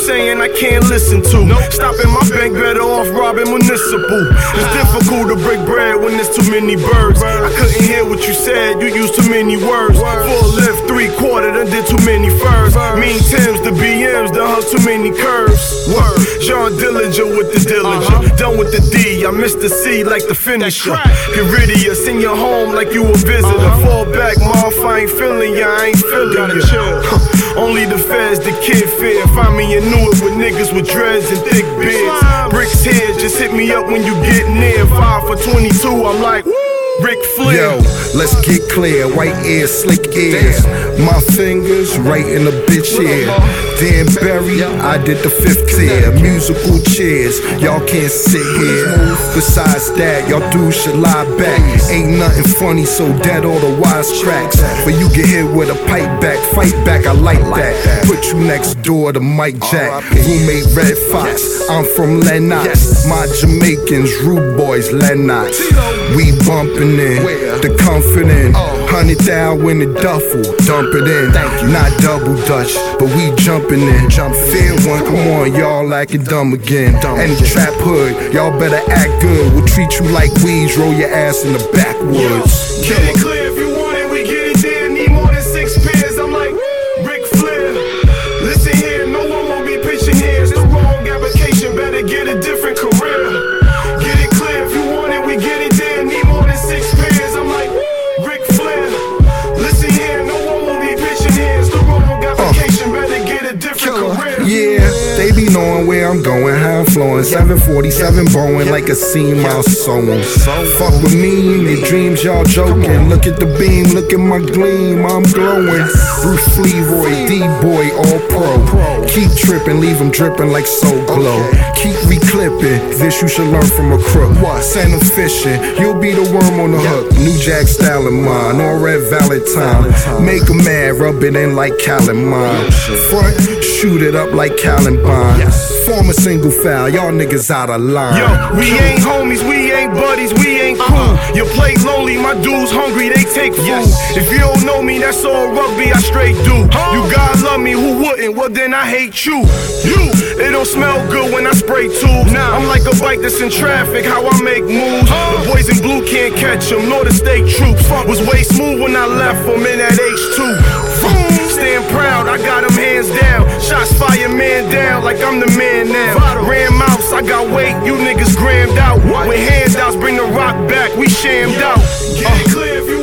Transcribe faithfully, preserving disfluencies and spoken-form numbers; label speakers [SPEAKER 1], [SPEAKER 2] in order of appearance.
[SPEAKER 1] saying I can't listen to. Stopping my bank, better off robbing municipal. It's difficult to break bread when there's too many birds. I couldn't hear what you said, you used too many words. Full lift, three quarter, done did too many furs. Mean Tims, the B Ms, done hung too many curves. Word, John Dillinger with the Dillinger. Done with the D, I missed the C like the finisher. Get rid of you, send you home like you a visitor. Fall back, ma, if I ain't feeling ya, I ain't feeling ya. Only the feds, the kid fear. Find me in Newark with niggas with dreads and thick beards. Bricks here, just hit me up when you get near. Five for twenty-two, I'm like, Ric Flair.
[SPEAKER 2] Yo, let's get clear. White ears, slick ears. My fingers right in the bitch ear. Dan Barry, I did the fifth tier. Musical chairs, y'all can't sit here. Besides that, y'all dudes should lie back. Ain't nothing funny, so dead all the wise tracks. But you get hit with a pipe back, fight back, I like that. Put you next door to Mike Jack. Roommate Red Fox, I'm from Lennox. My Jamaicans, rude boys, Lennox. We bumpin' in, the confident. Hundred down in the duffel, dump it in. Not double dutch, but we jumping in. Fair one, come on, y'all acting dumb again. And the trap hood, y'all better act good. We'll treat you like weeds, roll your ass in the backwoods.
[SPEAKER 1] Get it clear if you want it, we get it there. Need more than six pairs, I'm like Ric Flair. Listen here, no one won't be pitching here. It's the wrong application, better get a different career. Get it clear if you want it, we get it there. Need more than six pairs, I'm like Ric Flair. Listen here, no one will be pitching here. It's the wrong application, better get a different career.
[SPEAKER 2] Yeah, they be knowing where I'm going, how I'm flowing. seven forty-seven Boeing like a seam mile sewing. Fuck with me in your dreams, y'all joking. Look at the beam, look at my gleam, I'm glowing. Bruce Leroy, D-boy, all pro. Keep tripping, leave them dripping like Soul Glow. Keep reclipping, this you should learn from a crook. Send them fishing, you'll be the worm on the hook. New Jack style of mine, all red Valentine. Make them mad, rub it in like calamine. Front, shoot it up like Columbine. Form a single foul, y'all niggas out of line.
[SPEAKER 1] Yo, we ain't homies, we ain't buddies, we ain't cool. Your plate lonely, my dudes hungry, they take food. If you don't know me, that's all rugby, I straight do. You guys love me, who wouldn't? Well then I hate you. You, it don't smell good when I spray tubes. I'm like a bike that's in traffic, how I make moves. The boys in blue can't catch them, nor the state troops. Was way smooth when I left them in that H two. Stand proud, I got them hands down. Shots fire, man down, like I'm the man now. Ram mouse, I got weight, you niggas grammed out. With handouts, bring the rock back, we shammed out. Get it clear if you